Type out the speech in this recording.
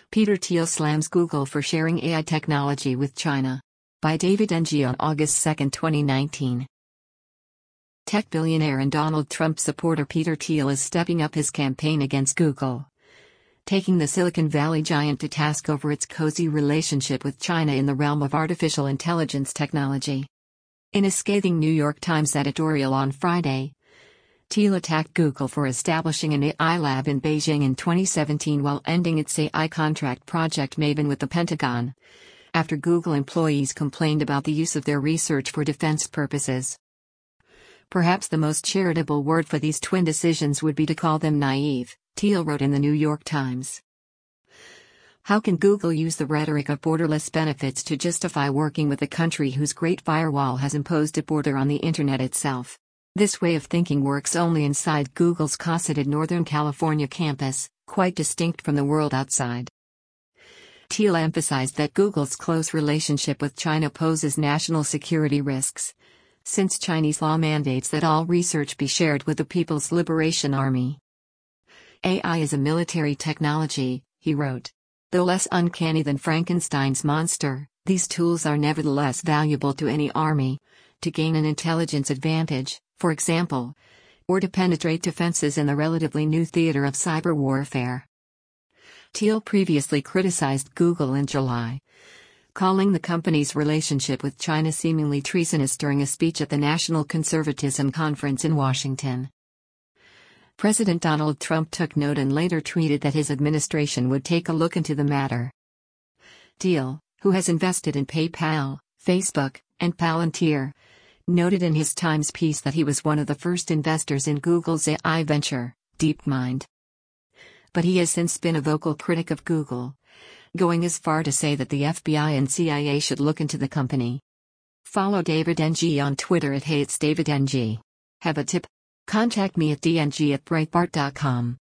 Peter Thiel slams Google for sharing AI technology with China. By David Ng on August 2, 2019. Tech billionaire and Donald Trump supporter Peter Thiel is stepping up his campaign against Google, taking the Silicon Valley giant to task over its cozy relationship with China in the realm of artificial intelligence technology. In a scathing New York Times editorial on Friday, Thiel attacked Google for establishing an AI lab in Beijing in 2017 while ending its AI contract Project Maven with the Pentagon, after Google employees complained about the use of their research for defense purposes. Perhaps the most charitable word for these twin decisions would be to call them naive, Thiel wrote in the New York Times. How can Google use the rhetoric of borderless benefits to justify working with a country whose Great Firewall has imposed a border on the internet itself? This way of thinking works only inside Google's cosseted Northern California campus, quite distinct from the world outside. Thiel emphasized that Google's close relationship with China poses national security risks, since Chinese law mandates that all research be shared with the People's Liberation Army. AI is a military technology, he wrote. Though less uncanny than Frankenstein's monster, these tools are nevertheless valuable to any army, to gain an intelligence advantage, for example, or to penetrate defenses in the relatively new theater of cyber warfare. Thiel previously criticized Google in July, calling the company's relationship with China seemingly treasonous during a speech at the National Conservatism Conference in Washington. President Donald Trump took note and later tweeted that his administration would take a look into the matter. Thiel, who has invested in PayPal, Facebook, and Palantir, noted in his Times piece that he was one of the first investors in Google's AI venture, DeepMind. But he has since been a vocal critic of Google, going as far to say that the FBI and CIA should look into the company. Follow David Ng on Twitter at @HeyIt'sDavidNG. Have a tip? Contact me at dng@breitbart.com.